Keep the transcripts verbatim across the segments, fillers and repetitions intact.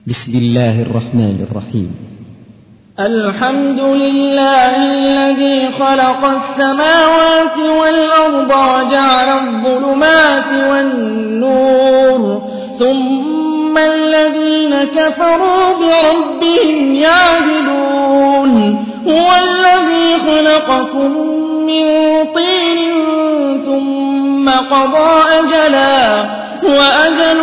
بسم الله الرحمن الرحيم. الحمد لله الذي خلق السماوات والأرض وجعل الظلمات والنور ثم الذين كفروا بربهم يعدلون. هو الذي خلقكم من طين ثم قضى أجلا وأجل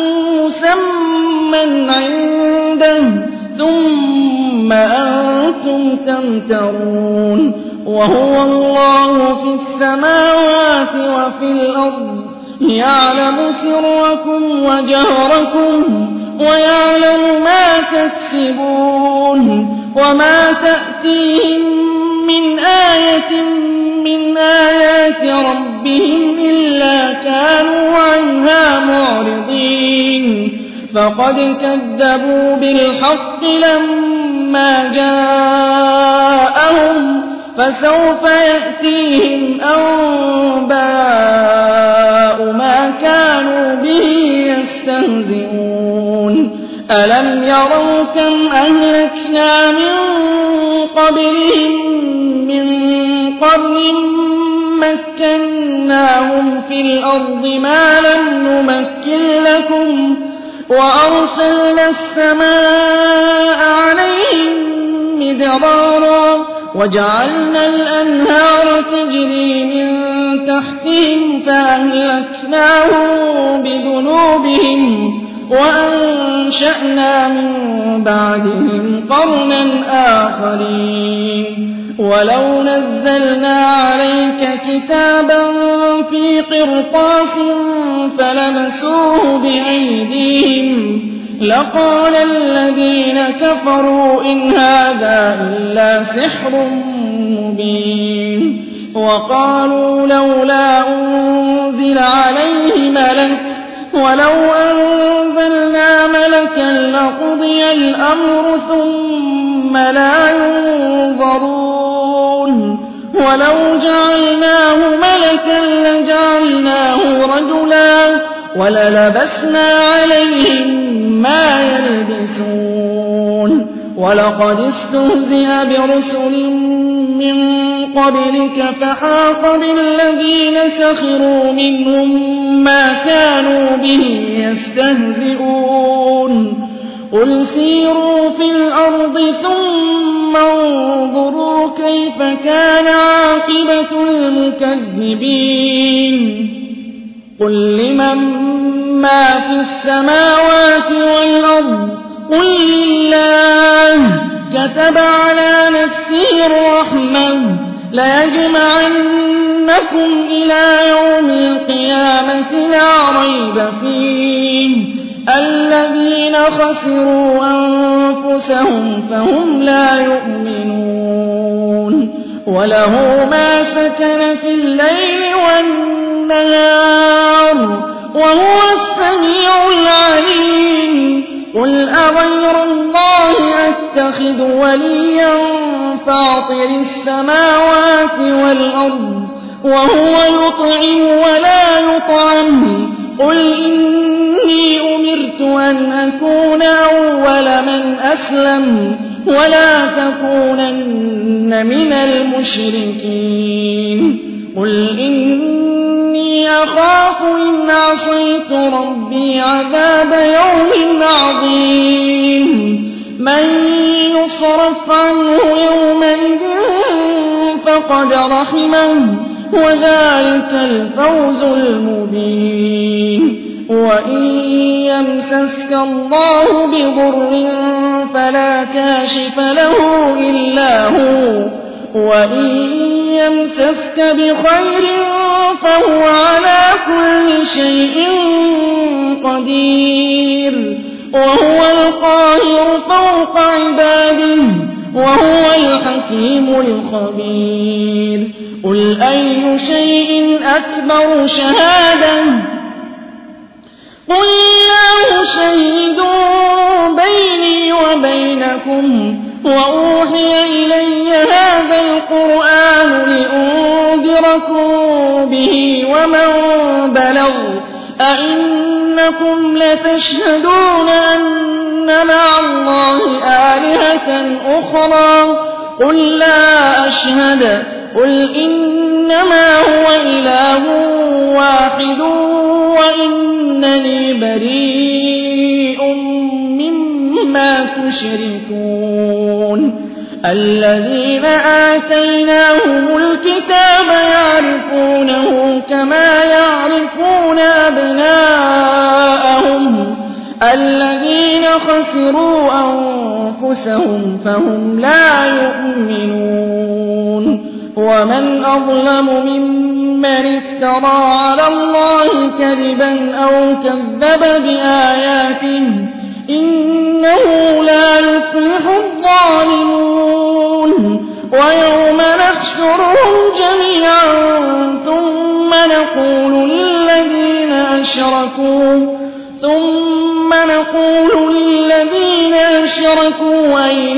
مسمى عنده ثم أنتم تمترون. وهو الله في السماوات وفي الأرض يعلم سركم وجهركم ويعلم ما تكسبون. وما تأتيهم من آية من آيات ربهم إلا كانوا عنها معرضين. فقد كذبوا بالحق لما جاءهم فسوف يأتيهم أنباء ما كانوا به يستهزئون. ألم يروا كم أهلكنا من قبلهم من قرن مكناهم في الأرض ما لم نمكن لكم وأرسلنا السماء عليهم مدرارا وجعلنا الأنهار تجري من تحتهم فأهلكناهم بذنوبهم وأنشأنا من بعدهم قرنا آخرين. ولو نزلنا عليك كتابا في قرطاس فلمسوه بأيديهم لقال الذين كفروا إن هذا إلا سحر مبين. وقالوا لولا أنزل عليه ملك ولو أنزلنا ملكا لقضي الأمر ثم لا ينظرون. ولو جعلناه ملكا لجعلناه رجلا وللبسنا عليهم ما يلبسون. ولقد استهزئ برسل من قبلك فحاق بالذين سخروا منهم ما كانوا به يستهزئون. قل سيروا في الأرض ثم انظروا كيف كان عاقبة المكذبين. قل لمن ما في السماوات والأرض قل لله كتب على نفسه الرحمة ليجمعنكم إلى يوم القيامة لا ريب فيه. الذين خسروا أنفسهم فهم لا يؤمنون. وله ما سكن في الليل والنهار وهو السميع العليم. قل أغير الله أتخذ وليا فاطر السماوات والأرض وهو يطعم ولا يطعم. قل إني أمرت أن أكون أول من أسلم ولا تكونن من المشركين. قل إني أخاف إن عصيت ربي عذاب يوم عظيم. من يصرف عنه يومئذ فقد رحمه وذلك الفوز المبين. وإن يمسسك الله بضر فلا كاشف له إلا هو وإن يمسسك بخير فهو على كل شيء قدير. وهو القاهر فوق عباده وهو الحكيم الخبير. قل أي شيء أكبر شهادة قل الله شهيد بيني وبينكم وأوحي إلي هذا القرآن لأنذركم به ومن بلغ. أئنكم لتشهدون أن مع آلهة أخرى قل لا أشهد قل إنما هو إله واحد وإنني بريء مما تشركون الذين آتيناهم الكتاب يعرفونه كما يعرفون أبناءهم الذين خسروا أنفسهم فهم لا يؤمنون ومن أظلم ممن افترى على الله كذبا أو كذب بآياته إنه لا يفلح الظالمون ويوم نحشرهم جميعا ثم نقول للذين أشركوا ثم نقول للذين أشركوا أين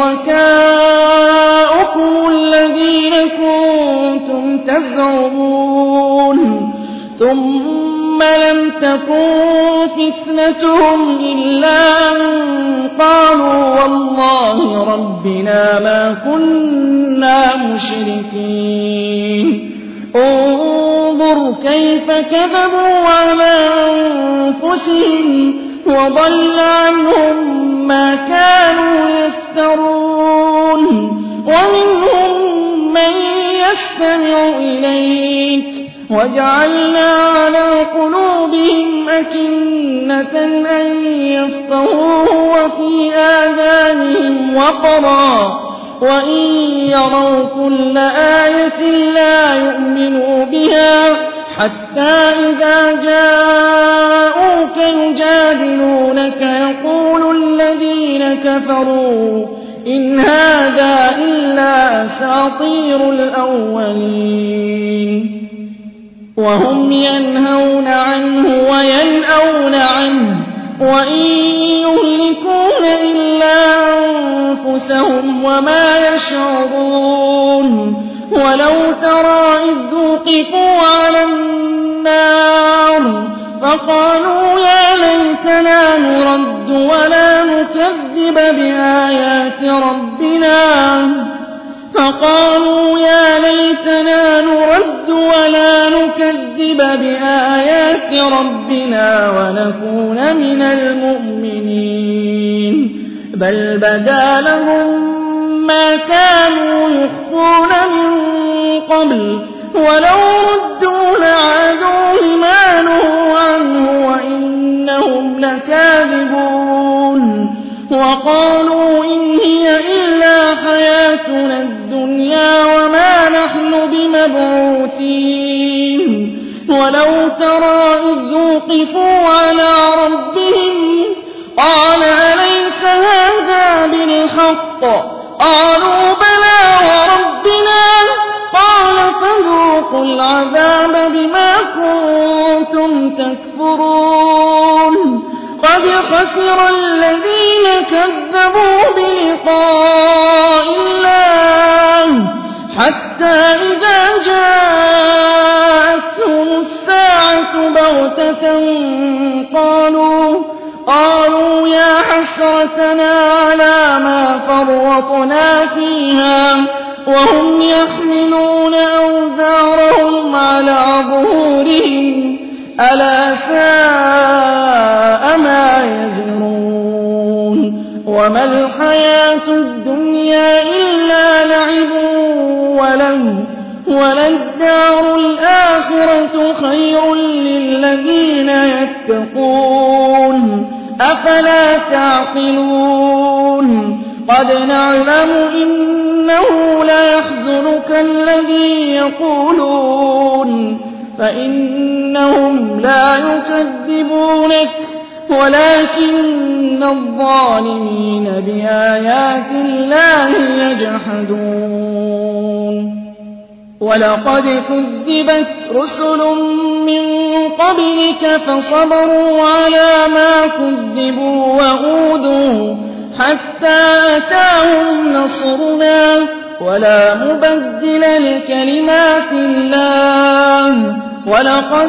شركاؤكم الذين كنتم تزعمون ثم لم تكن فتنتهم إلا أن قالوا والله ربنا ما كنا مشركين انظر كيف كذبوا على أنفسهم وضل عنهم ما كانوا يفترون ومنهم من يستمع إليك وجعلنا على قلوبهم أكنة أن يفقهوه وفي آذانهم وقرا وإن يروا كل آية لا يؤمنوا بها حتى إذا جاءوك يجادلونك يقول الذين كفروا إن هذا إلا أساطير الأولين وهم ينهون عنه وينأون عنه وإن يهلكون إلا أنفسهم وما يشعرون ولو ترى إذ وقفوا على النار فقالوا يا ليتنا نرد ولا نكذب بآيات ربنا فقالوا يا ليتنا نرد ولا نكذب بآيات ربنا ونكون من المؤمنين بل بدا لهم ما كانوا يخفون من قبل ولو ردوا لعادوا لما نهوا عنه وإنهم لكاذبون وقالوا إن هي إلا حياتنا الدنيا وما نحن بمبعوثين ولو ترى إذ وقفوا على ربهم قال أليس هذا بالحق قالوا بلى وربنا قال فذوقوا العذاب بما كنتم تكفرون قد خسر الذين كذبوا بلقاء الله حتى إذا جاءتهم الساعة بغتة قالوا قالوا يا حسرتنا على ما فرطنا فيها وهم يحملون أوزارهم على ظهورهم ألا ساء ما يزرون وما الحياة الدنيا إلا لعب وله وللدار الآخرة خير للذين يتقون أفلا تعقلون قد نعلم إنه ليحزنك الذي يقولون فإنهم لا يكذبونك ولكن الظالمين بآيات الله يجحدون ولقد كذبت رسل من قبلك فصبروا على ما كذبوا وأوذوا حتى أتاهم نصرنا ولا مبدل لكلمات الله ولقد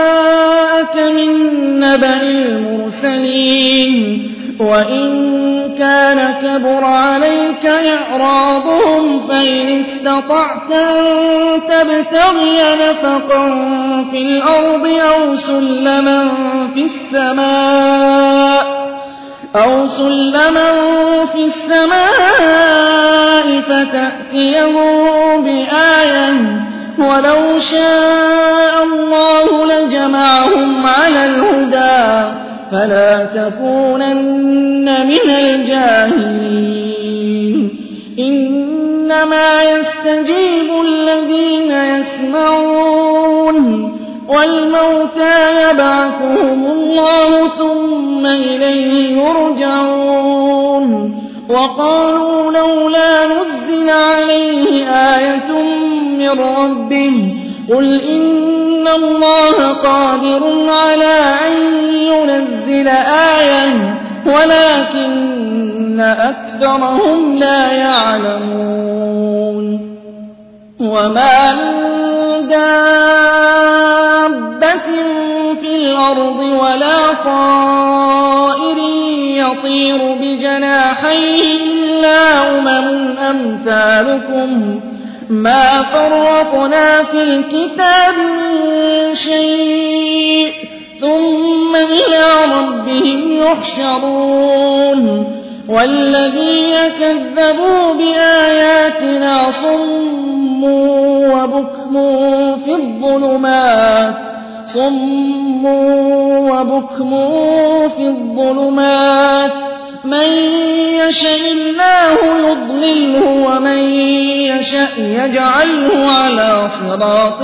جاءك من نبأ المرسلين وإن كان كبر عليك إعراضهم فإن استطعت أن تبتغي نفقا في الأرض أو سلما في السماء أو سلما في السماء فتأتيهم بآية ولو شاء الله لجمعهم على الهدى فلا تكونن من الجاهلين إنما يستجيب الذين يسمعون والموتى يبعثهم الله ثم إليه يرجعون وقالوا لولا نزل عليه آية من ربه قل إن الله قادر على أن ينزل آية ولكن أكثرهم لا يعلمون وما من دابة في الأرض ولا طائر يطير بجناحيه إلا أمم أمثالكم ما فرطنا في الكتاب من شيء ثم إلى ربهم يحشرون والذين كذبوا بآياتنا صم وبكم في الظلمات صم وبكم في الظلمات من يشاء الله يضلله ومن يشاء يجعله على صراط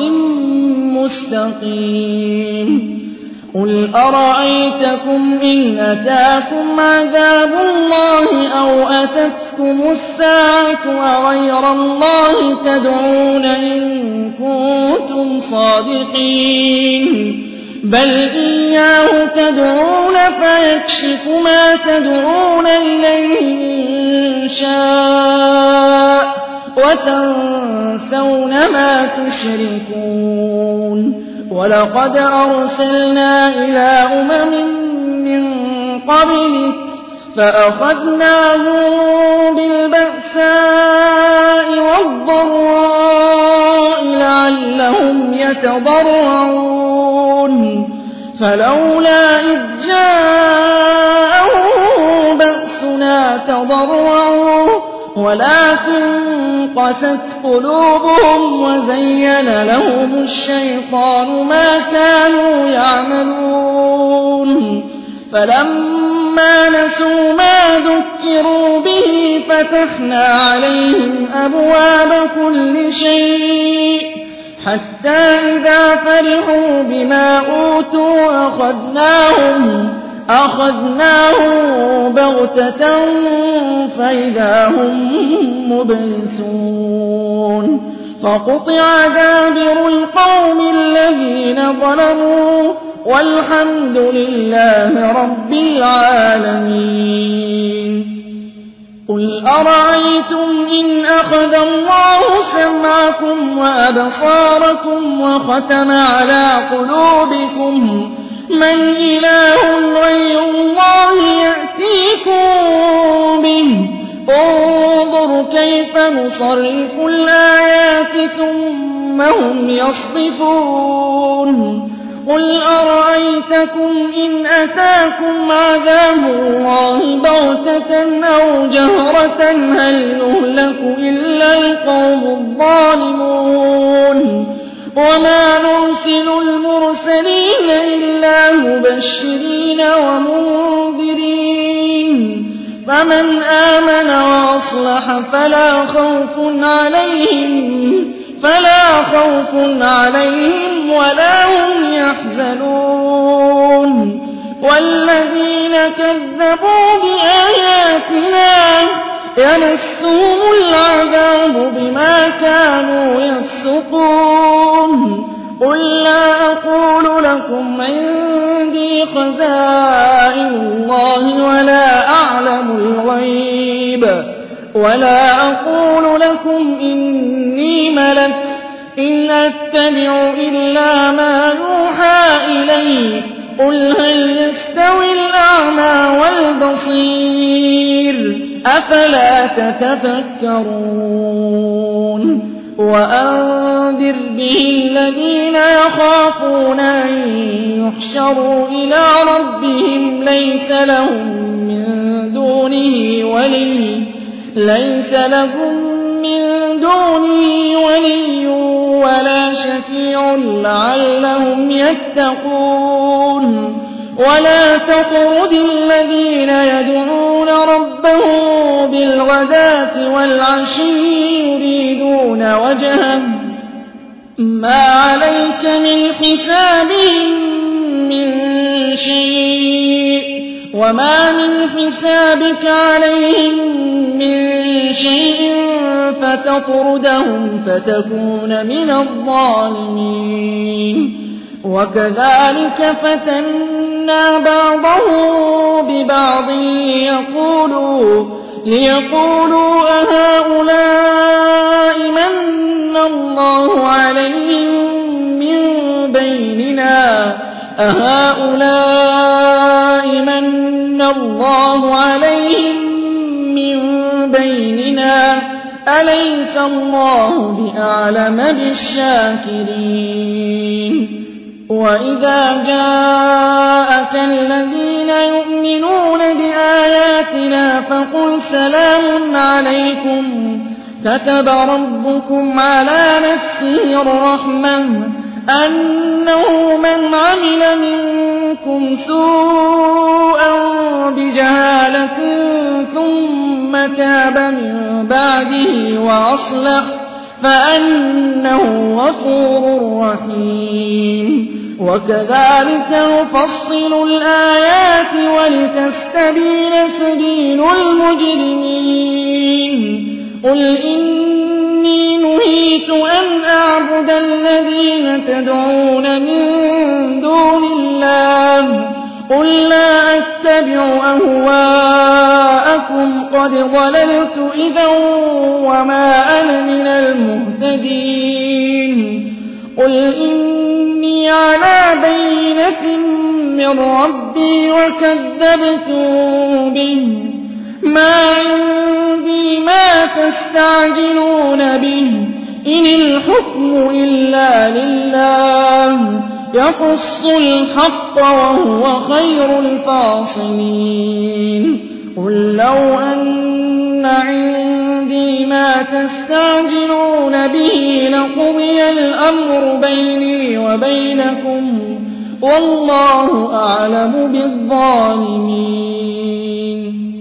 مستقيم قل أرأيتكم إن أتاكم عذاب الله أو أتتكم الساعة أغير الله تدعون إن كنتم صادقين بل إياه تدعون فيكشف ما تدعون إليه إن شاء وتنسون ما تشركون ولقد أرسلنا إلى أمم من قبلك فأخذناهم بالبأساء والضراء لعلهم يتضرعون فلولا إذ جاءهم بأسنا تضرعوا ولكن قست قلوبهم وزين لهم الشيطان ما كانوا يعملون فلما نسوا ما ذكروا به فتحنا عليهم أبواب كل شيء حتى إذا فرحوا بما أوتوا أخذناهم أخذناهم بغتة فإذا هم مبلسون فقطع دابر القوم الذين ظلموا والحمد لله رب العالمين قل أرأيتم إن أخذ الله سمعكم وأبصاركم وختم على قلوبكم من إله غير الله يأتيكم به انظر كيف نصرف الآيات ثم هم يصدفون قل أرأيتكم إن أتاكم عذاب الله بغتة أو جهرة هل نهلك إلا القوم الظالمون وما نرسل المرسلين إلا مبشرين ومنذرين فمن آمن وأصلح فلا خوف عليهم فلا خوف عليهم ولا هم يحزنون والذين كذبوا بآياتنا يمسهم العذاب بما كانوا يفسقون قل لا أقول لكم عندي خزائن الله ولا أعلم الغيب ولا أقول لكم إني ملك إن أتبع إلا ما يوحى إلي قل هل يستوي الأعمى والبصير أفلا تتفكرون وأنذر به الذين يخافون أن يحشروا إلى ربهم ليس لهم من دونه ولي ليس لهم من دونه ولي ولا شفيع لعلهم يتقون ولا تطرد الذين يدعون ربهم بالغداة والعشي يريدون وجهه ما عليك من حسابهم من شيء وما من حسابك عليهم من شيء فتطردهم فتكون من الظالمين وكذلك فتنا بعضهم ببعض ليقولوا, ليقولوا أهؤلاء من الله عليهم من بيننا أهؤلاء من الله عليهم من بيننا أليس الله بأعلم بالشاكرين وإذا جاءك الذين يؤمنون بآياتنا فقل سلام عليكم كتب ربكم على نفسه الرحمة أنه من عمل منكم سوءا بجهالة ثم تاب من بعده وأصلح فأنه غفور رحيم وكذلك نفصل الآيات ولتستبين سبيل المجرمين قل إني نهيت أن أعبد الذين تدعون من دون الله قل لا أتبع أهواءكم قد ضللت إذا وما أنا من المهتدين قل إني على بينة من ربي وكذبتم به ما عندي ما تستعجلون به إن الحكم إلا لله يقص الحق وهو خير الفاصلين قل لو أن عندي ما تستعجلون به لقضي الأمر بيني وبينكم والله أعلم بالظالمين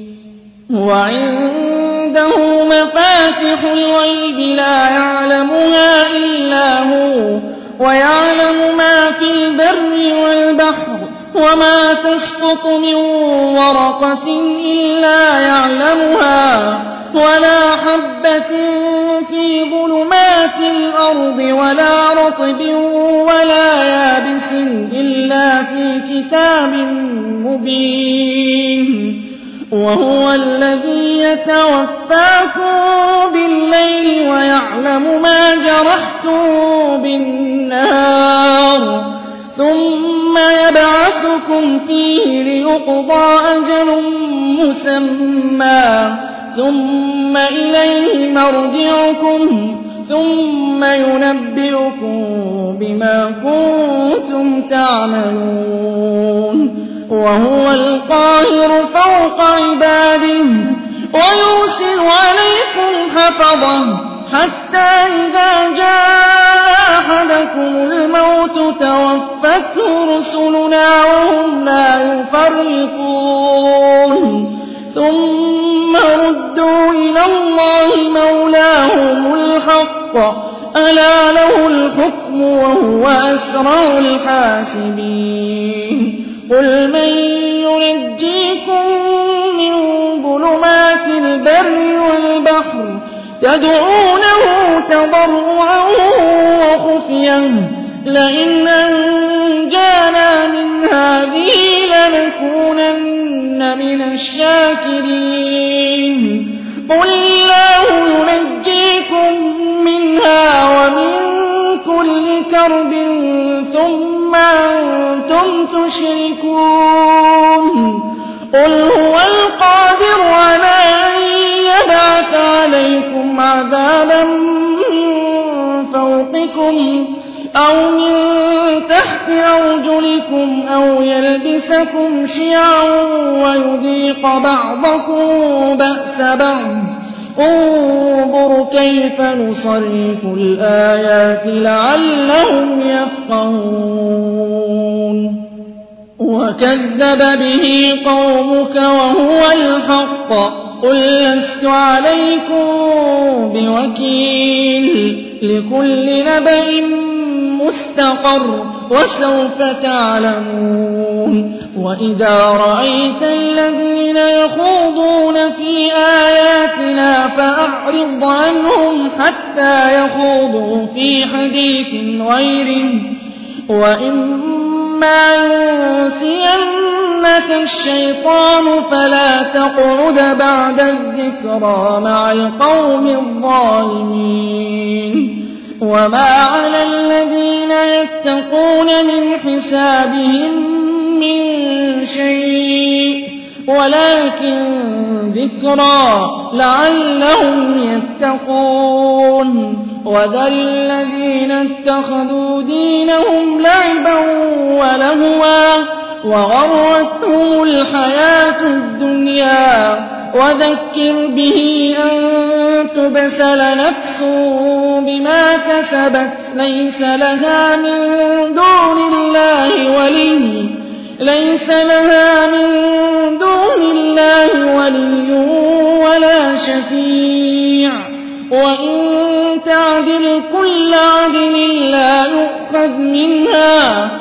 وعنده مفاتح الغيب لا يعلمها إلا هو ويعلم ما في البر والبحر وما تسقط من ورقة إلا يعلمها ولا حبة في ظلمات الأرض ولا رطب ولا يابس إلا في كتاب مبين وهو الذي يتوفاكم بالليل ويعلم ما جرحتم بالنهار ثم يبعثكم فيه ليقضى أجل مسمى ثم إليه مرجعكم ثم ينبئكم بما كنتم تعملون وهو القاهر فوق عباده ويرسل عليكم حفظه حتى إذا جاء أحدكم الموت توفته رسلنا وهم لا يفرطون ثم ردوا إلى الله مولاهم الحق ألا له الحكم وهو أسرع الحاسبين قل من ينجيكم من ظلمات البر والبحر تدعونه تضرعا وخفيا لئن أنجانا من هذه لنكونن من الشاكرين قل الله ينجيكم منها ومن كل كرب ثم أنتم تشركون قل هو القادر على أن أو من تحت أرجلكم أو يلبسكم شيعا ويذيق بعضكم بأس بعض انظر كيف نصرف الآيات لعلهم يفقهون وكذب به قومك وهو الحق قل لست عليكم بوكيل لكل نبأ مستقر وسوف تعلمون وإذا رأيت الذين يخوضون في آياتنا فأعرض عنهم حتى يخوضوا في حديث غيره وإما ينسينك الشيطان فلا تقعد بعد الذكرى مع القوم الظالمين وما على الذين يتقون من حسابهم من شيء ولكن ذكرى لعلهم يتقون وذر الذين اتخذوا دينهم لعبا ولهوا وغرتهم الحياة الدنيا وذكر به أن تبسل نفس بما كسبت ليس لها من دون الله ولي ليس لها من دون الله ولي ولا شفيع وإن تعدل كل عدل لا يؤخذ منها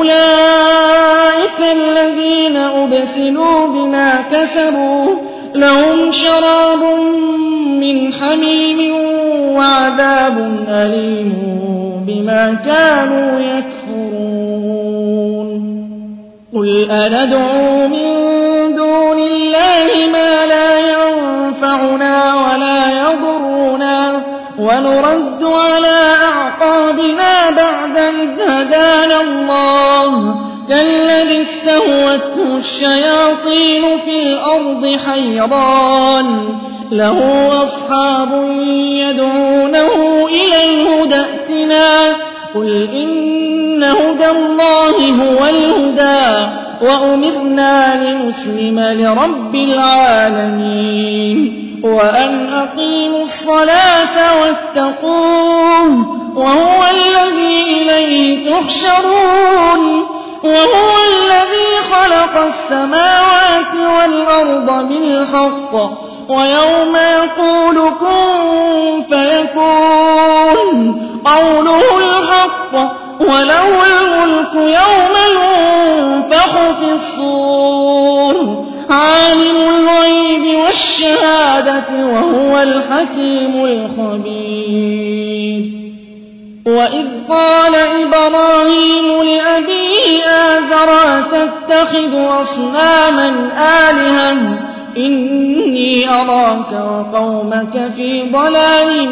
أولئك الذين أبسلوا بما كسبوا لهم شراب من حميم وعذاب أليم بما كانوا يكفرون قل أندعو من دون الله ما لا ينفعنا ولا يضرنا ونرد على أعقابنا بعد إذ هدانا الله كالذي استهوته الشياطين في الأرض حيران له أصحاب يدعونه إلى الهدى ائتنا قل إن هدى الله هو الهدى وأمرنا لنسلم لرب العالمين وأن أقيموا الصلاة واتقوه وهو الذي إليه تحشرون وهو الذي خلق السماوات والأرض بالحق ويوم يقول كن فيكون قوله الحق وله الملك يوم ينفخ في الصور عالم الغيب والشهادة وهو الحكيم الخبير وإذ قال إبراهيم لأبيه آزر أتتخذ أصناما آلهة إني أراك وقومك في ضلال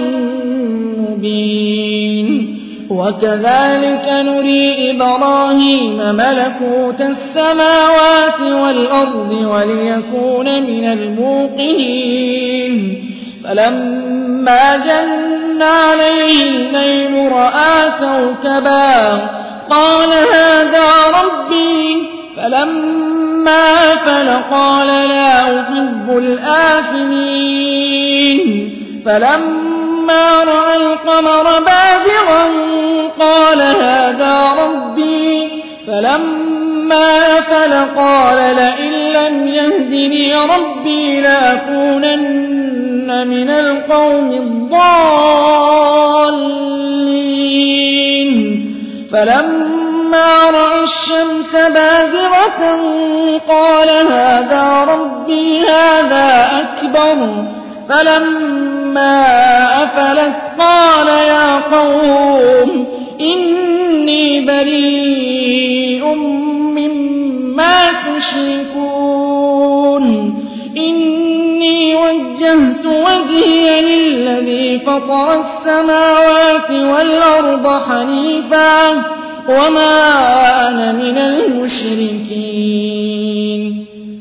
مبين وكذلك نري إبراهيم ملكوت السماوات والأرض وليكون من الموقنين فلما جن عليه الليل رأى كوكبا قال هذا ربي فلما أفل قال لا أحب الآفلين فلما رأى القمر بازغا قال هذا ربي فلما أفل قال لئن لم يهدني ربي لأكونن من القوم الضالين فلما رأى الشمس بازغة قال هذا ربي هذا أكبر فلما أفلت قال يا قوم إني بريء مما تشركون إني وجهت وجهي للذي فطر السماوات والأرض حنيفا وما أنا من المشركين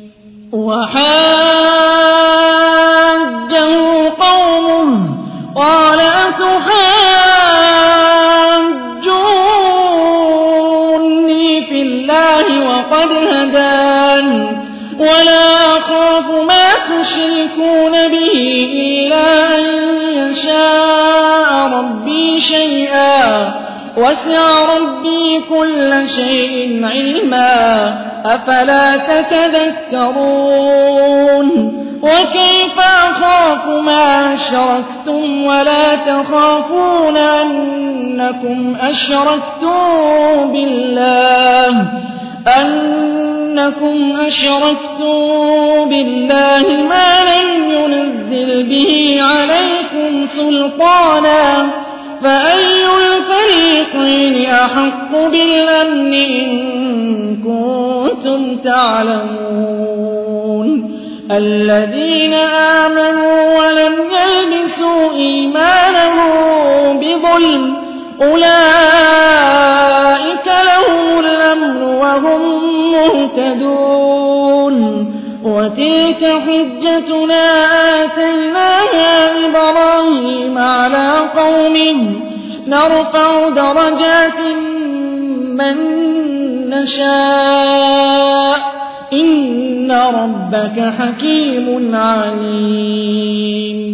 وحاجه قومه قال أتحاجون تشركون به إلا أن يشاء ربي شيئا وسع ربي كل شيء علما أفلا تتذكرون وكيف أخاف ما أشركتم ولا تخافون أنكم أشركتم بالله أنكم أشركتم بالله ما لم ينزل به عليكم سلطانا فأي الفريقين أحق بالأمن إن كنتم تعلمون الذين آمنوا ولم يلبسوا إيمانهم بظلم أولئك لهم الأمن وهم مهتدون وتلك حجتنا آتيناها إبراهيم على قومه نرفع درجات من نشاء إن ربك حكيم عليم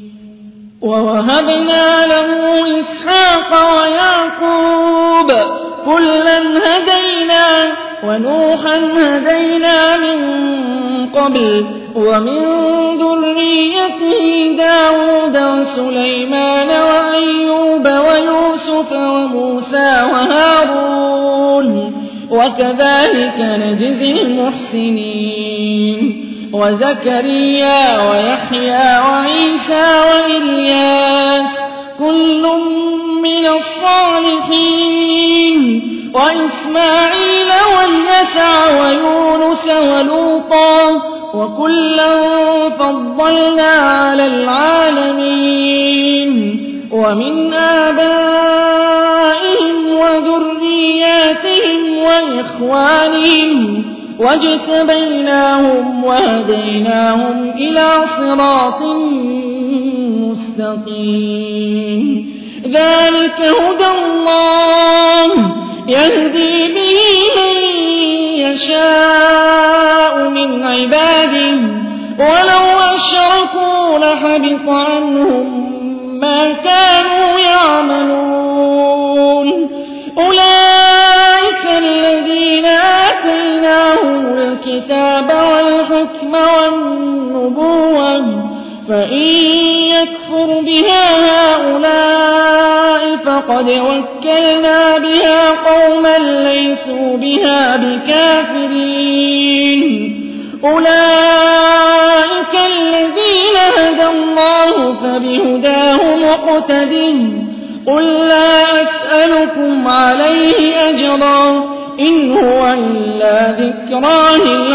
ووهبنا له إسحاق ويعقوب كلا هدينا ونوحا هدينا من قبل ومن ذريته داود وسليمان وأيوب ويوسف وموسى وهارون وكذلك نجزي المحسنين وزكريا ويحيى وعيسى وإلياس كل من الصالحين وإسماعيل واليسع ويونس ولوطا وكلا فضلنا على العالمين ومن آبائهم وذرياتهم وإخوانهم واجتبيناهم وهديناهم إلى صراط مستقيم ذلك هدى الله يهدي به من يشاء من عباده ولو أشركوا لحبط عنهم ما كانوا يعملون أولئك الذين آتيناهم الكتاب والحكم والنبوة فإن يكفر بها هؤلاء فقد وكلنا بها قوما ليسوا بها بكافرين أولئك الذين هدى الله فبهداه مقتده قل لا أسألكم عليه أجرا إن هو إلا ذكرى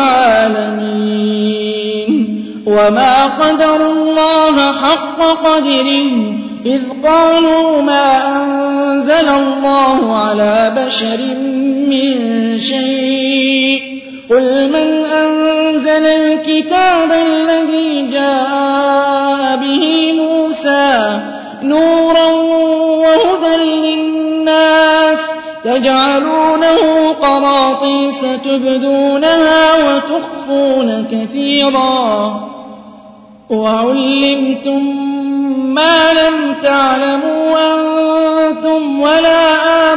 للعالمين وما قدروا الله حق قدره إذ قالوا ما أنزل الله على بشر من شيء قل من أنزل الكتاب الذي جاء به موسى نورا وهدى للناس تجعلونه قراطيس تبدونها وتخفون كثيرا وعلمتم ما لم تعلموا أنتم ولا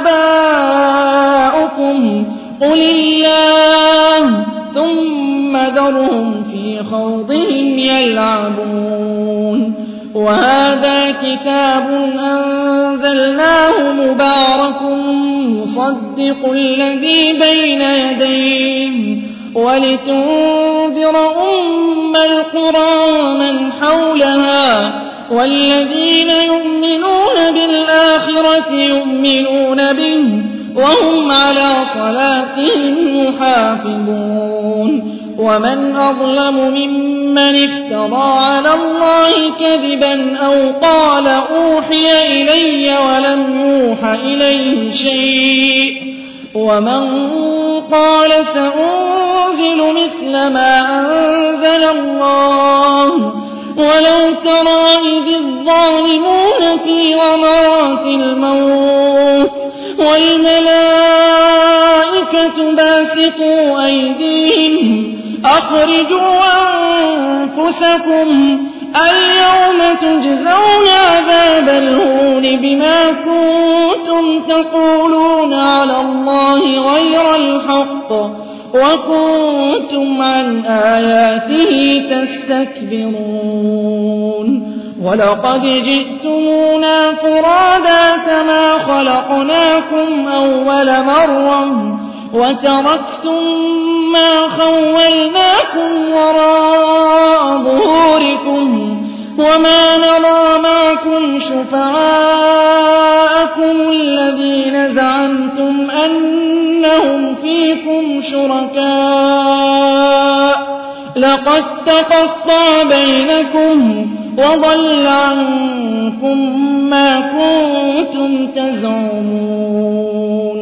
آباؤكم قل الله ثم ذرهم في خوضهم يلعبون وهذا كتاب أنزلناه مبارك مصدق الذي بين يديه ولتنذر أم القرى ومن حولها والذين يؤمنون بالآخرة يؤمنون به وهم على صلاتهم يحافظون ومن أظلم ممن افترى على الله كذبا أو قال أوحي إلي ولم يوح إليه شيء ومن قال سأنزل مثل ما أنزل الله ولو ترى إذ الظالمون في غمرات الموت والملائكة باسطوا أيديهم أخرجوا أنفسكم اليوم تجزون عذاب الهون بما كنتم تقولون على الله غير الحق وكنتم عن آياته تستكبرون ولقد جئتمونا فرادا كما خلقناكم أول مرة وتركتم ما خولناكم وراء ظهوركم وما نرى معكم شفعاءكم الذين زعمتم أنهم فيكم شركاء لقد تقطع بينكم وضل عنكم ما كنتم تزعمون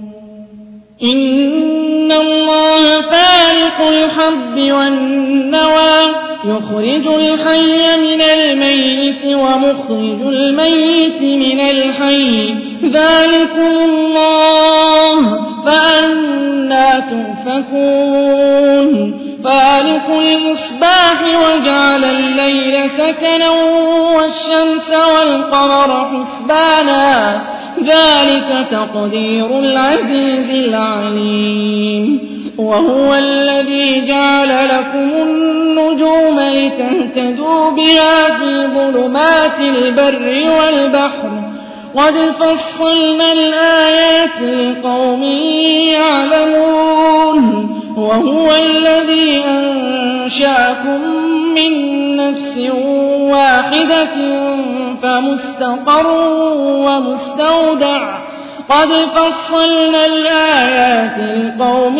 إن الله فالق الحب والنوى يخرج الحي من الميت ومخرج الميت من الحي ذلكم الله فأنى تؤفكون فالق الإصباح وجعل الليل سكنا والشمس والقمر حسبانا ذلك تقدير العزيز العليم وهو الذي جعل لكم النجوم لتهتدوا بها في ظلمات البر والبحر قد فصلنا الآيات لقوم يعلمون وهو الذي أنشأكم من نفس واحدة فمستقر ومستودع قد فصلنا الآيات لقوم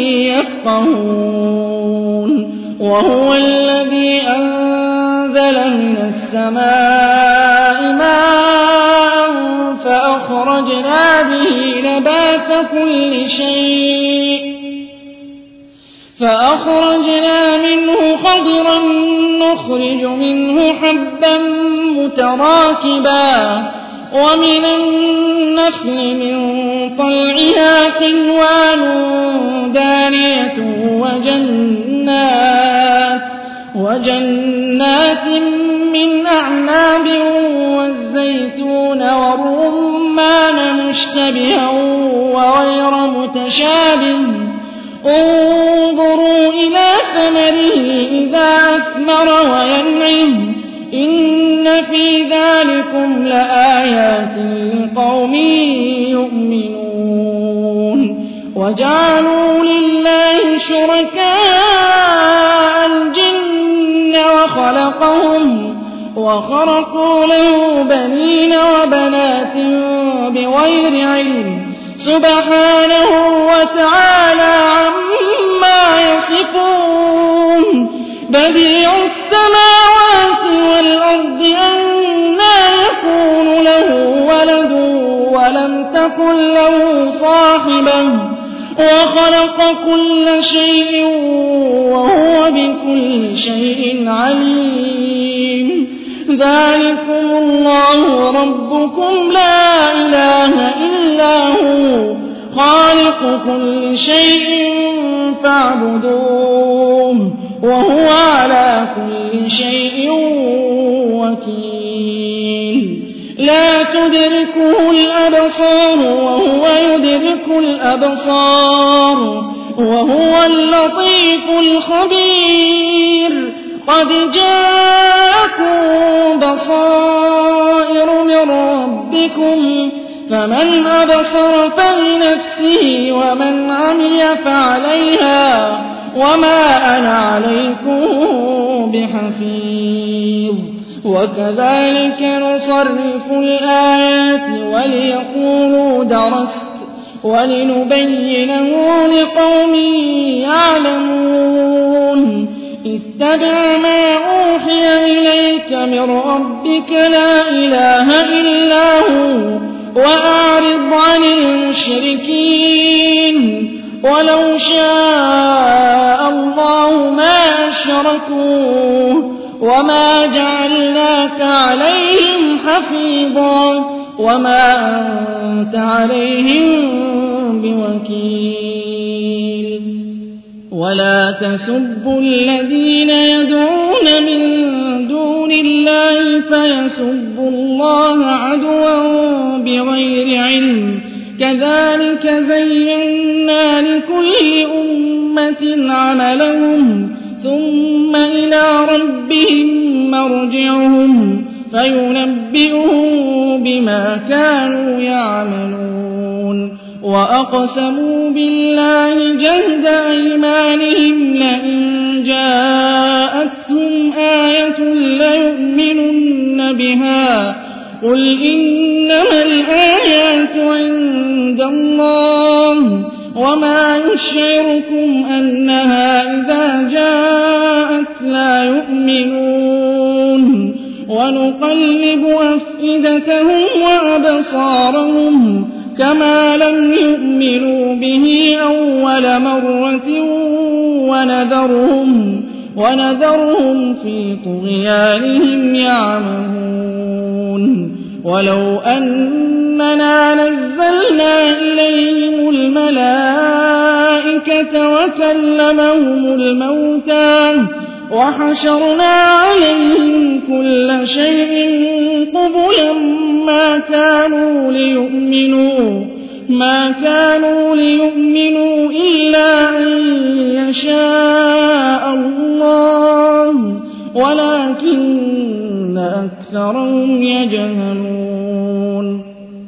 يفقهون وهو الذي أنزل من السماء ماء فأخرجنا به نبات كل شيء فأخرجنا منه خضرا نخرج منه حبا متراكبا ومن النخل من طلعها قنوان دانية وجنات, وجنات من أعناب والزيتون والرمان مشتبها وغير متشابه انظروا إلى ثمره إذا أثمر وينعم إن في ذلكم لآيات لقوم يؤمنون وجعلوا لله شركاء الجن وخلقهم وخرقوا له بنين وبنات بغير علم سبحانه وتعالى عما يصفون بديع السماوات والأرض أنى يكون له ولد ولم تكن له صاحبة وخلق كل شيء وهو بكل شيء عليم ذلكم الله ربكم لا إله إلا هو خالق كل شيء فاعبدوه وهو على كل شيء وكيل لا تدركه الأبصار وهو يدرك الأبصار وهو اللطيف الخبير قد جاءكم بصائر من ربكم فمن أبصر فلنفسه ومن عمي فعليها وما أنا عليكم بحفيظ وكذلك نصرف الآيات وليقولوا درست ولنبينه لقوم يعلمون اتبع ما أوحي إليك من ربك لا إله إلا هو وأعرض عن المشركين ولو شاء الله ما أشركوا وما جعلناك عليهم حفيظا وما أنت عليهم بوكيل ولا تسبوا الذين يدعون من دون الله فيسبوا الله عدوا بغير علم كذلك زينا لكل أمة عملهم ثم إلى ربهم مرجعهم فينبئهم بما كانوا يعملون وأقسموا بالله جهد أيمانهم لئن جاءتهم آية ليؤمنن بها قل إنما الآيات عند الله وما يشعركم أنها إذا جاءت لا يؤمنون ونقلب أفئدتهم وأبصارهم كما لم يؤمنوا به أول مرة ونذرهم, ونذرهم في طغيانهم يعمهون ولو أننا نزلنا إليهم الملائكة وكلمهم الموتى وحشرنا عليهم كل شيء قبلا ما كانوا ليؤمنوا ما كانوا ليؤمنوا إلا أن يشاء الله ولكن أكثرهم يجهلون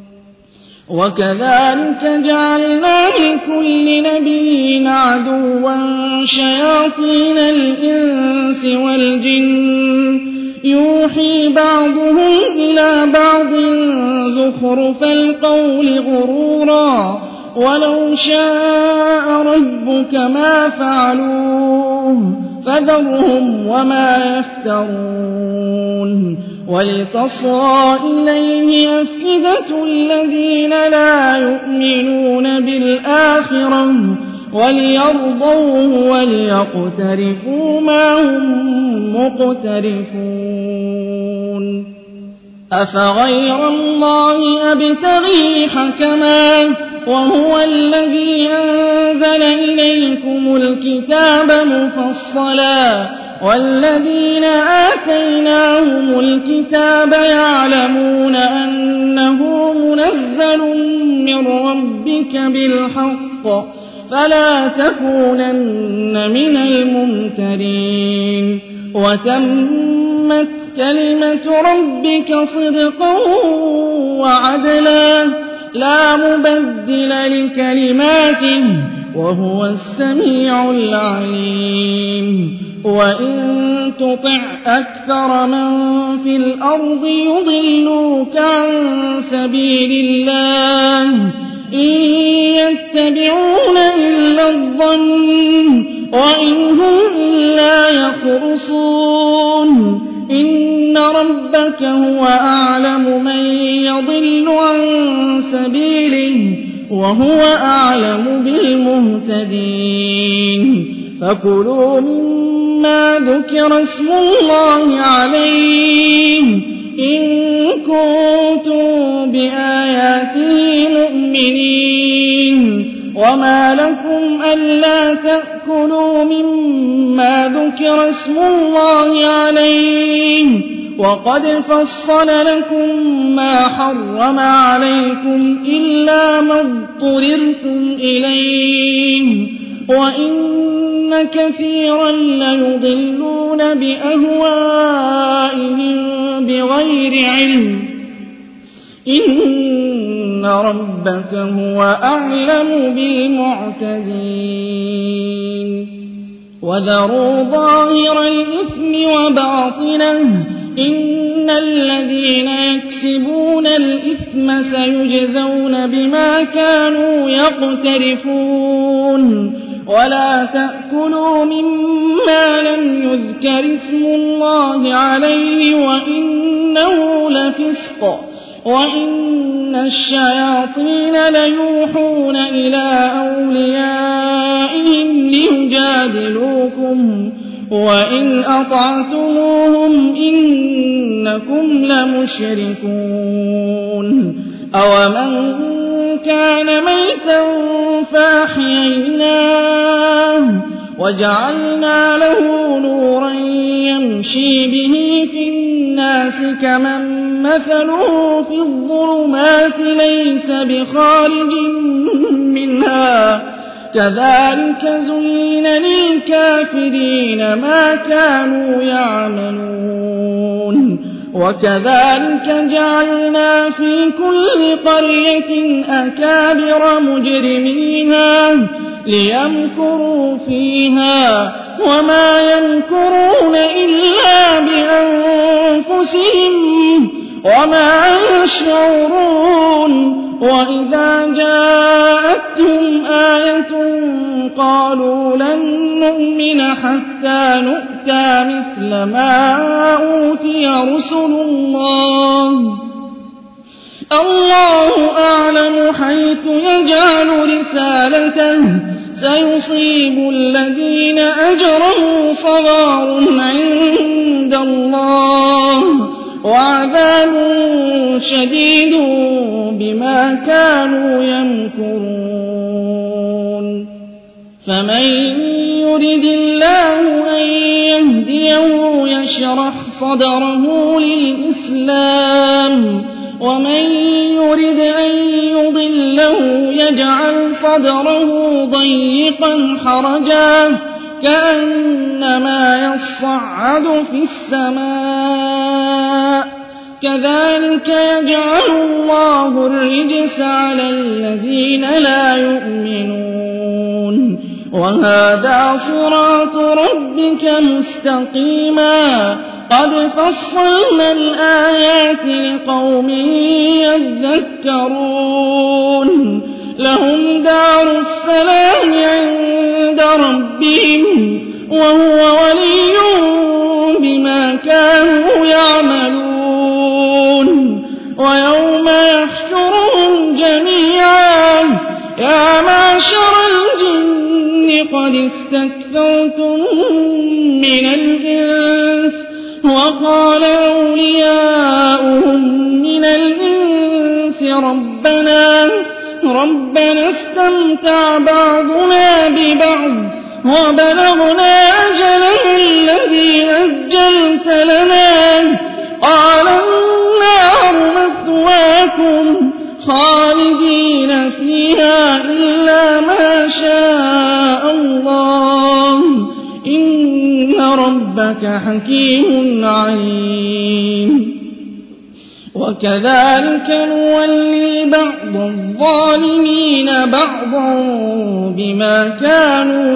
وكذلك جعلنا لكل نبي عدوا شياطين الإنس والجن يوحي بعضهم إلى بعض زخرف القول غرورا ولو شاء ربك ما فعلوه فذرهم وما يفترون ولتصغى إليه أفئدة الذين لا يؤمنون بالآخرة وليرضوه وليقترفوا ما هم مقترفون أفغير الله أبتغي حكما وهو الذي أنزل إليكم الكتاب مفصلا والذين آتيناهم الكتاب يعلمون أنه منزل من ربك بالحق فلا تكونن من الممترين وتمت كلمة ربك صدقا وعدلا لا مبدل لكلماته وهو السميع العليم وإن تطع أكثر من في الأرض يضلوك عن سبيل الله إن يتبعون إلا الظن وإن هم إلا يخرصون إن ربك هو أعلم من يضل عن سبيله وهو أعلم بالمهتدين فكلوا مما ذكر اسم الله عليه إن كنتم بآياته مؤمنين وما لكم ألا تأكلوا مما ذكر اسم الله عليه وقد فصل لكم ما حرم عليكم إلا ما اضطررتم إليه وإن كثيرا ليضلون بأهوائهم بغير علم إن ربك هو أعلم بالمعتدين وذروا ظاهر الإثم وباطنه إن الذين يكسبون الإثم سيجزون بما كانوا يقترفون ولا تأكلوا مما لم يذكر اسم الله عليه وإنه لفسق وإن الشياطين ليوحون إلى أوليائهم ليجادلوكم وإن أطعتموهم إنكم لمشركون أومن كان ميتا فأحييناه وجعلنا له نورا يمشي به في الناس كمن مثله في الظلمات ليس بخارج منها كذلك زين للكافرين ما كانوا يعملون وكذلك جعلنا في كل قرية أكابر مجرميها ليمكروا فيها وما يمكرون إلا بأنفسهم وما يشعرون وإذا جاءتهم آية قالوا لن نؤمن حتى نؤتى مثل ما أوتي رسل الله الله أعلم حيث يجعل رسالته سيصيب الذين أجرموا صغار عند الله وعذاب شديد بما كانوا يمكرون فمن يرد الله أن يهديه يشرح صدره للإسلام ومن يرد أن يضله يجعل صدره ضيقا حرجا كأنما يصعد في السماء كذلك يجعل الله الرجس على الذين لا يؤمنون وهذا صراط ربك مستقيما قد فصلنا الآيات لقوم يذكرون لهم دار السلام عند ربهم وهو وليهم بما كانوا يعملون ويوم يحشرهم جميعا يا معشر الجن قد استكثرتم من الإنس وقال أولياؤهم من الإنس ربنا ربنا استمتع بعضنا ببعض وبلغنا أجلنا الذي أجلت لنا قال النار مثواكم خالدين فيها إلا ما شاء الله إن ربك حكيم عليم وكذلك نولي بعض الظالمين بعضا بما كانوا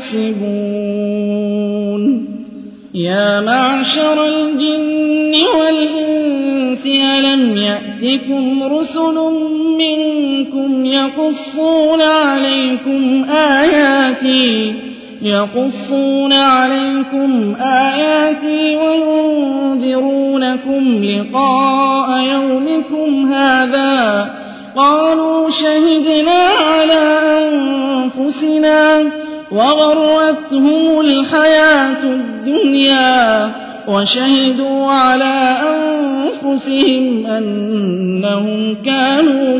يكسبون يا معشر الجن والإنس ألم يأتكم رسل منكم يقصون عليكم آياتي يقصون عليكم آياتي وينذرونكم لقاء يومكم هذا قالوا شهدنا على أنفسنا وغرتهم الحياة الدنيا وشهدوا على أنفسهم أنهم كانوا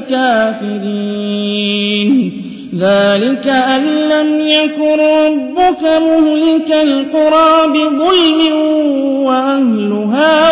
كافرين ذلك أن لم يكن ربك مهلك القرى بظلم وأهلها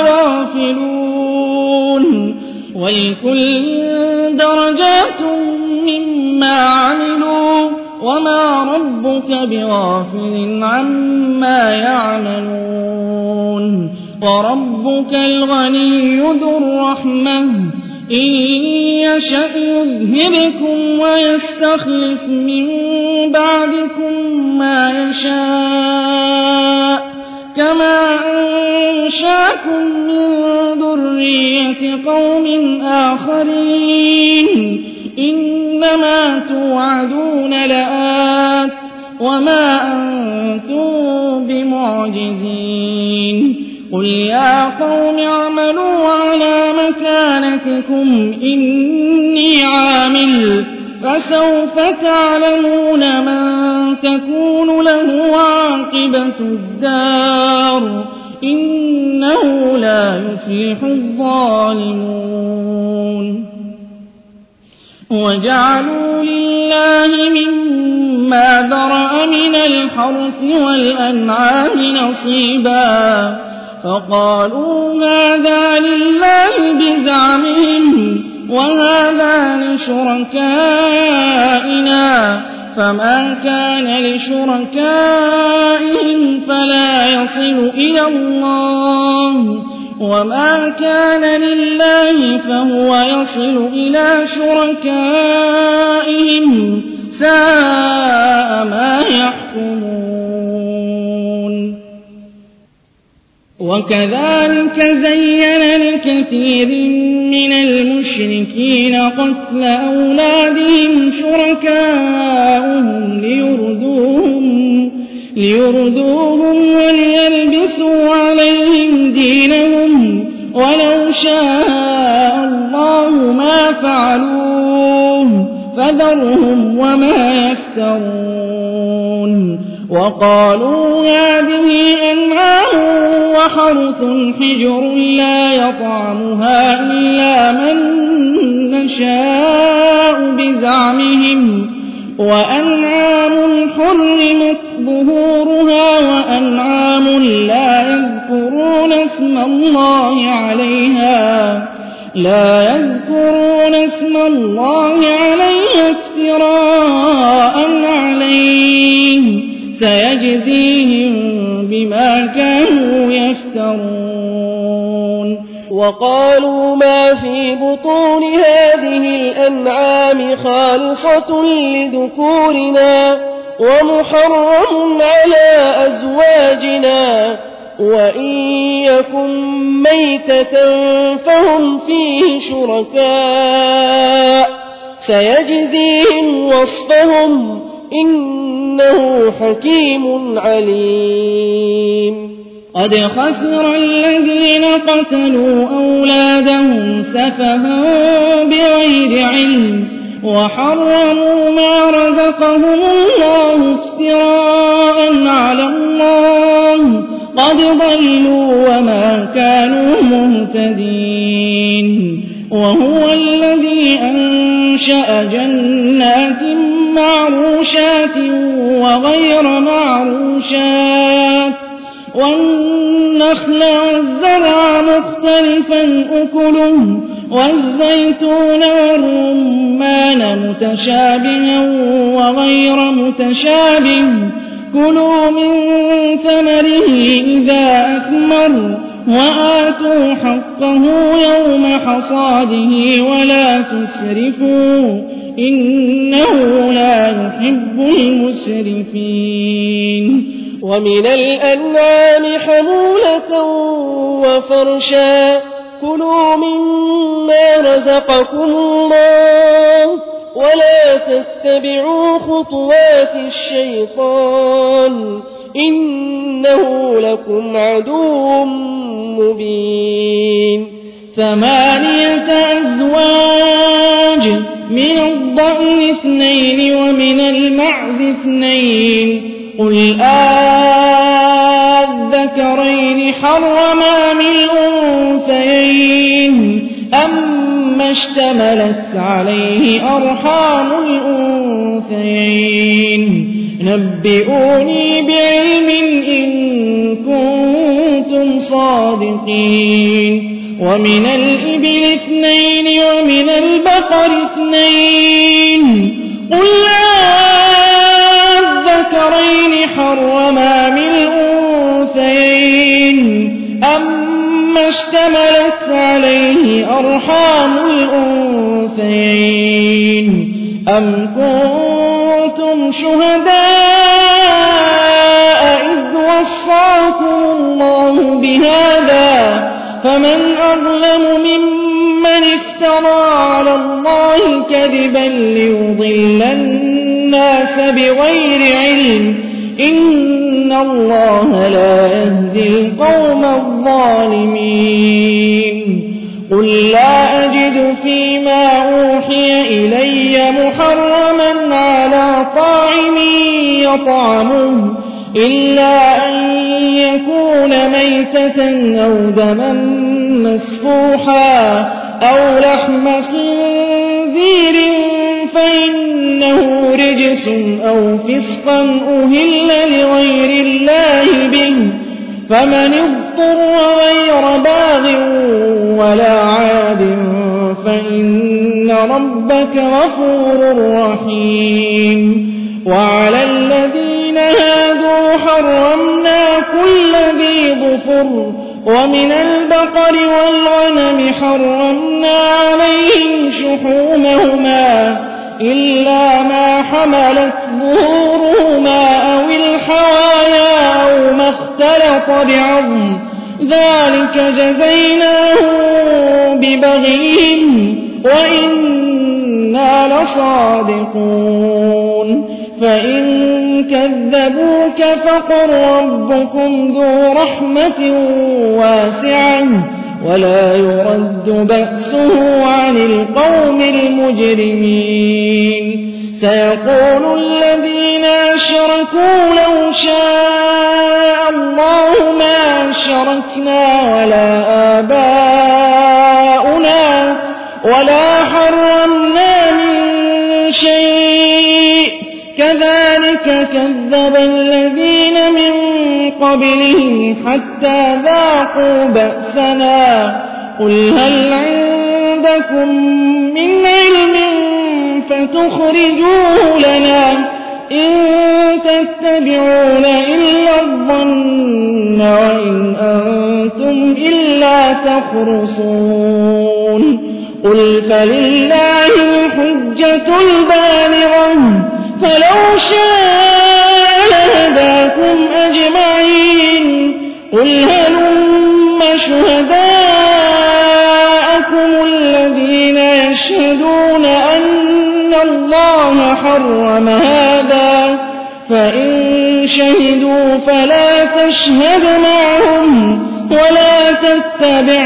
غافلون ولكل درجات مما عملوا وما ربك بغافل عما يعملون وربك الغني ذو الرحمة إن يشأ يذهبكم ويستخلف من بعدكم ما يشاء كما أنشاكم من ذرية قوم آخرين إنما توعدون لآت وما أنتم بمعجزين قل يا قوم اعملوا على مكانتكم إني عامل فسوف تعلمون من تكون له عاقبة الدار إنه لا يفلح الظالمون وجعلوا لله لله مما ذرأ من الحرث والأنعام نصيبا فقالوا هذا لله بزعمهم وهذا لشركائنا فما كان لشركائهم فلا يصل إلى الله وما كان لله فهو يصل إلى شركائهم ساء ما يحكمون. وكذلك زين لكثير من المشركين قتل أولادهم شركاؤهم ليردوهم, ليردوهم وليلبسوا عليهم دينهم ولو شاء الله ما فعلوه فذرهم وما يفترون. وقالوا هذه أنعام وحرث حجر لا يطعمها إلا من نشاء بزعمهم وأنعام حرمت ظهورها وأنعام لا يذكرون اسم الله عليها لا يذكرون اسم الله عليها افتراء عليه سيجزيهم بما كانوا يفترون. وقالوا ما في بطون هذه الأنعام خالصة لذكورنا ومحرم على أزواجنا وإن يكن ميتة فهم فيه شركاء سيجزيهم وصفهم إنه حكيم عليم. قد خسر الذين قتلوا أولادهم سفها بغير علم وحرموا ما رزقهم الله افتراء على الله قد ضلوا وما كانوا مهتدين. وهو الذي أنشأ جنات معروشات وغير معروشات والنخل والزرع مختلفا أكله والزيتون والرمان متشابها وغير متشابه كلوا من ثمره إذا أثمر وآتوا حقه يوم حصاده ولا تسرفوا إنه لا يحب المسرفين. ومن الأنعام حمولة وفرشا كلوا مما رزقكم الله ولا تتبعوا خطوات الشيطان إنه لكم عدو مبين. ثمانية أزواج من الضأن اثنين ومن المعز اثنين قل آذكرين حرم أم الأنثيين أما اشتملت عليه أرحام الأنثيين نبئوني بعلم إن كنتم صادقين. ومن الإبل اثنين ومن البقر اثنين قل الذكرين حرم أم الأنثيين أما اشتملت عليه أرحام الأنثيين أم كنتم شهداء إذ وصاكم الله بهذا فمن أظلم ممن افترى على الله كذبا ليضل الناس بغير علم إن الله لا يهدي القوم الظالمين. قل لا أجد فيما أوحي إلي محرما على طاعم يطعمه إلا أن يكون ميتة أو دما مسفوحا أو لحم خنزير فإنه رجس أو فسقا أهل لغير الله به فمن اضطر غير باغ ولا عاد فإن ربك غفور رحيم وعلى الذين هادوا حرمنا كل ذي ظفر ومن البقر والغنم حرمنا عليهم شحومهما إلا ما حملت ظهورهما أو الحوايا أو ما اختلط بعظم ذلك جزيناهم ببغيهم وإنا لصادقون فإن كذبوك فقل ربكم ذو رحمة واسعة ولا يرد بأسه عن القوم المجرمين سيقول الذين أشركوا لو شاء الله ما أشركنا ولا آباؤنا ولا حرمنا من شيء كذلك كذب الذين من قبلهم حتى ذاقوا بأسنا قل هل عندكم من علم فتخرجوه لنا إن تتبعون إلا الظن وإن أنتم إلا تخرصون قل فلله الحجة البالغة فلو شاء لهداكم أجمعين قل هلم شهداءكم الذين يشهدون أن الله حرم هذا فإن شهدوا فلا تشهد معهم ولا تتبع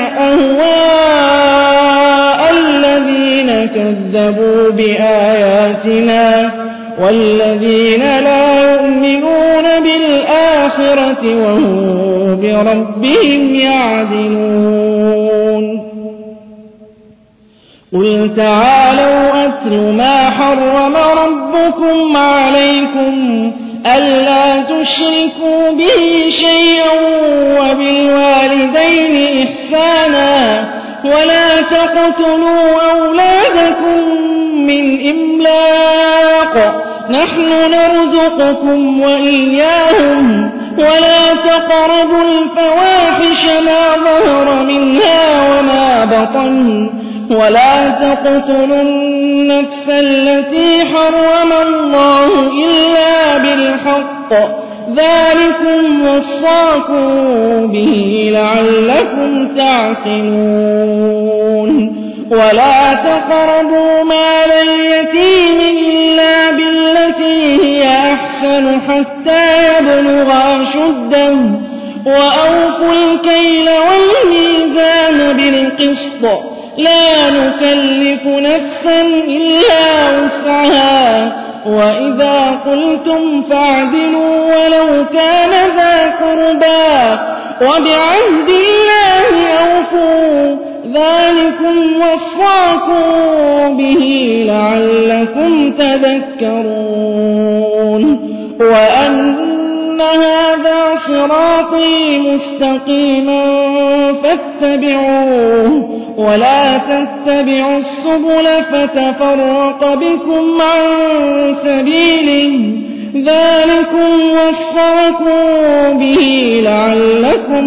أهواء الذين كذبوا بآياتنا والذين لا يؤمنون بالآخرة وهم بربهم يعدلون قل تعالوا أتل ما حرم ربكم عليكم ألا تشركوا به شيئا وبالوالدين إحسانا ولا تقتلوا أولادكم من إملاق نحن نرزقكم وإياهم ولا تقربوا الفواحش ما ظهر منها وما بطن ولا تقتلوا النفس التي حرم الله إلا بالحق ذلكم وصاكم به لعلكم تعقلون ولا تقربوا مال اليتيم إلا بالتي هي أحسن حتى يبلغ أشده وأوفوا الكيل والميزان بالقسط لا نكلف نفسا إلا وسعها وإذا قلتم فاعدلوا ولو كان ذا قربى وبعهد الله أوفوا ذلكم وصاكم به لعلكم تذكرون وأن هذا صراطي مستقيما فاتبعوه ولا تتبعوا السبل فتفرق بكم عن سبيله ذلكم وصاكم به لعلكم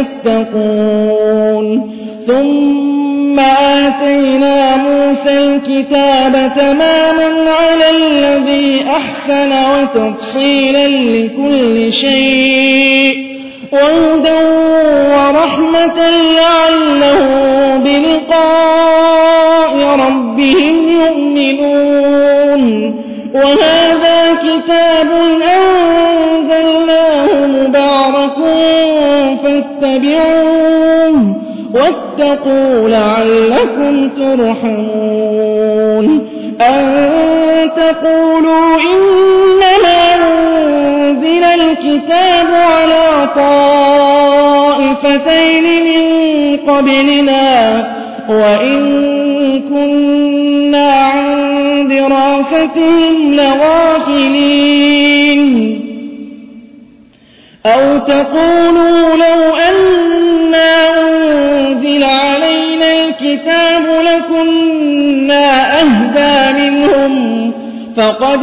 تتقون ثم آتينا موسى الكتاب تماما على الذي أحسن وتفصيلا لكل شيء وهدى ورحمة لعلهم بلقاء ربهم يؤمنون وهذا كتاب أنزلناه مبارك فاتبعوه واتقوا لعلكم ترحمون أن تقولوا إنما أنزل الكتاب على طائفتين من قبلنا وإن كنا عن دراستهم لغافلين أو تقولوا لو أنا أنزل علينا الكتاب لكنا أهدى منهم فقد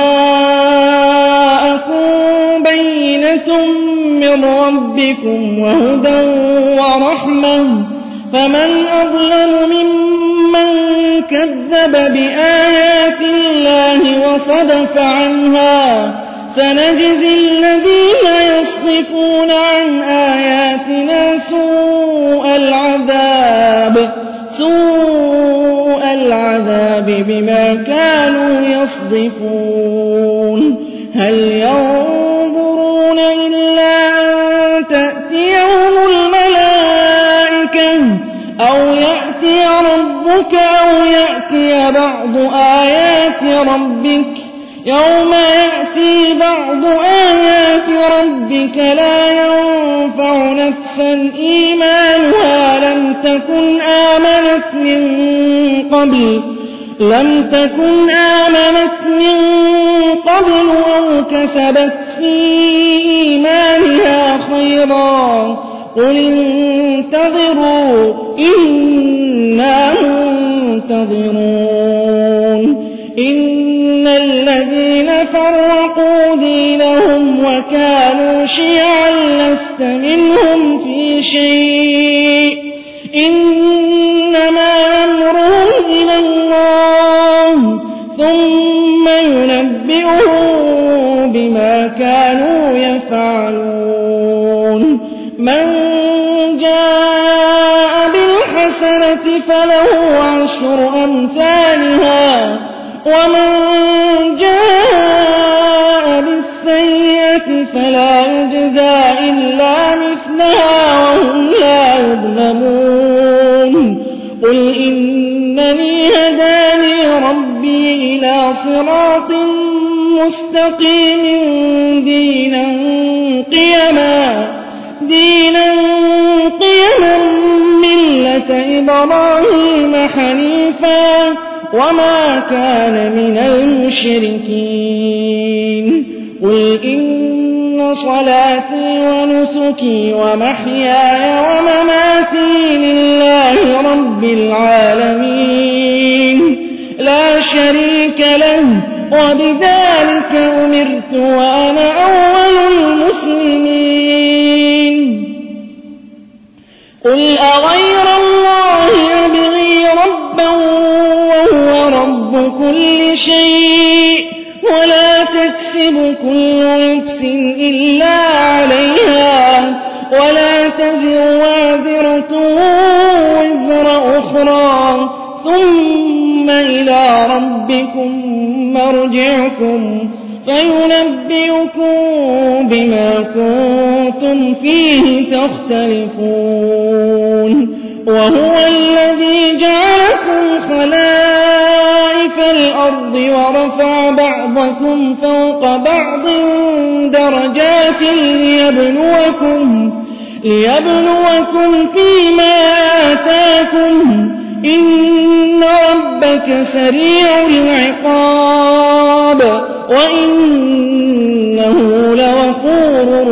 جاءكم بينة من ربكم وهدى ورحمة فمن أظلم ممن كذب بآيات الله وصدف عنها سنجزي الذين يصدفون عن آياتنا سوء العذاب سوء العذاب بما كانوا يصدفون هل ينظرون إلا أن تأتيهم الملائكة أو يأتي ربك أو يأتي بعض آيات ربك يوم يأتي بعض آيات ربك لا ينفع نفسا إيمانها لم تكن آمنت من قبل لم تكن آمنت من قبل أو كسبت في إيمانها خيرا قل انتظروا إنا منتظرون إن الذين فرقوا دينهم وكانوا شيعا لست منهم في شيء إنما أمرهم إلى الله ثم ينبئهم بما كانوا يفعلون من جاء بالحسنة فله عشر أمثالها ومن جاء بالسيئة فلا يجزى إلا مثلها وهم لا يظلمون قل إنني هداني ربي إلى صراط مستقيم دينا قيما دينا قيما ملة إبراهيم حنيفا وما كان من المشركين قل إن صلاتي ونسكي ومحياي ومماتي لله رب العالمين لا شريك له وبذلك أمرت وأنا أول المسلمين قل أغير الله أبغي ربا وهو رب كل شيء ولا تكسب كل نفس إلا عليها ولا تزر وازرة وزر أخرى ثم إلى ربكم مرجعكم فينبئكم بما كنتم فيه تختلفون وهو الذي جعلكم خلائف الأرض ورفع بعضكم فوق بعض درجات ليبلوكم, ليبلوكم فيما آتاكم إن ربك سريع العقاب وإنه لغفور